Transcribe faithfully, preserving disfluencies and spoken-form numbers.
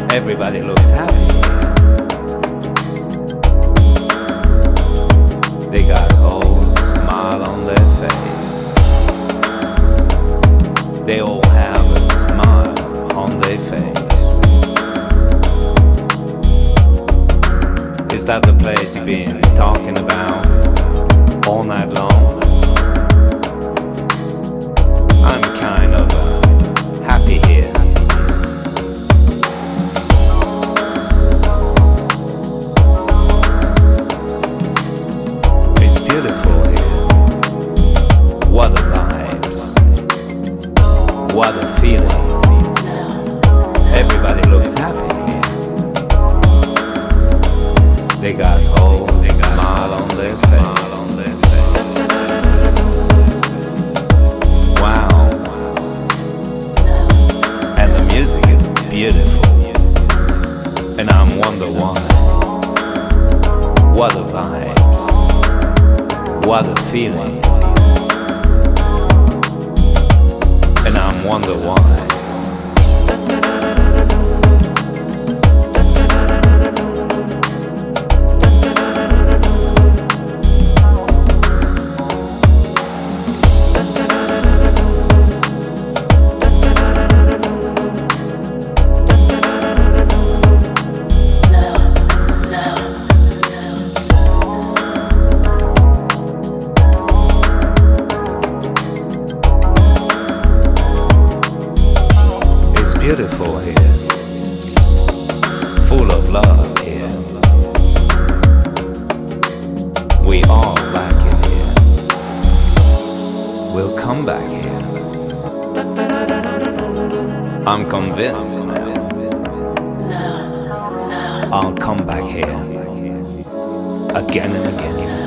Everybody looks happy. They got a whole smile on their face. They all have a smile on their face. Is that the place you've been talking about all night long? I'm kind of uh, happy here. It's beautiful here. What a vibes. What a feeling. Everybody looks happy here. They got whole smile on their face. Wow. And the music is beautiful. And I'm wonder why. What a vibes. What a feeling. And I'm wonder why. Beautiful here, full of love here. We all like it here. We'll come back here. I'm convinced now. I'll come back here again and again.